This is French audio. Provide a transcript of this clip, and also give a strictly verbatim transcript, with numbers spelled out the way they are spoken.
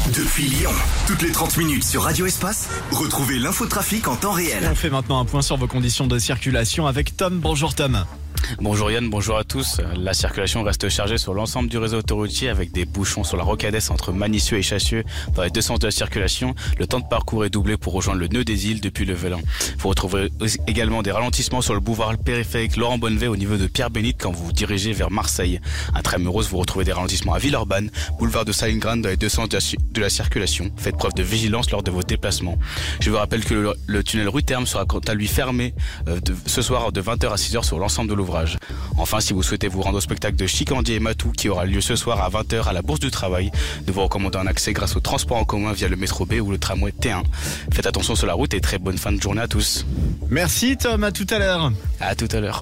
Depuis Lyon, toutes les trente minutes sur Radio Espace, retrouvez l'infotrafic en temps réel. On fait maintenant un point sur vos conditions de circulation avec Tom. Bonjour Tom. Bonjour Yann, bonjour à tous. La circulation reste chargée sur l'ensemble du réseau autoroutier avec des bouchons sur la Rocades entre Magny-Cieux et Chassieux dans les deux sens de la circulation. Le temps de parcours est doublé pour rejoindre le nœud des îles depuis le Velin. Vous retrouverez également des ralentissements sur le boulevard périphérique Laurent Bonnevet au niveau de Pierre-Bénite quand vous vous dirigez vers Marseille. Intramuros, vous retrouvez des ralentissements à Villeurbanne, boulevard de Stalingrad dans les deux sens de la circulation. Faites preuve de vigilance lors de vos déplacements. Je vous rappelle que le, le tunnel rue Terme sera quant à lui fermé euh, de, ce soir de vingt heures à six heures sur l'ensemble de l'ouvrage. Enfin, si vous souhaitez vous rendre au spectacle de Chicandier et Matou qui aura lieu ce soir à vingt heures à la Bourse du Travail, nous vous recommandons un accès grâce au transport en commun via le métro B ou le tramway T un. Faites attention sur la route et très bonne fin de journée à tous. Merci Tom, à tout à l'heure. À tout à l'heure.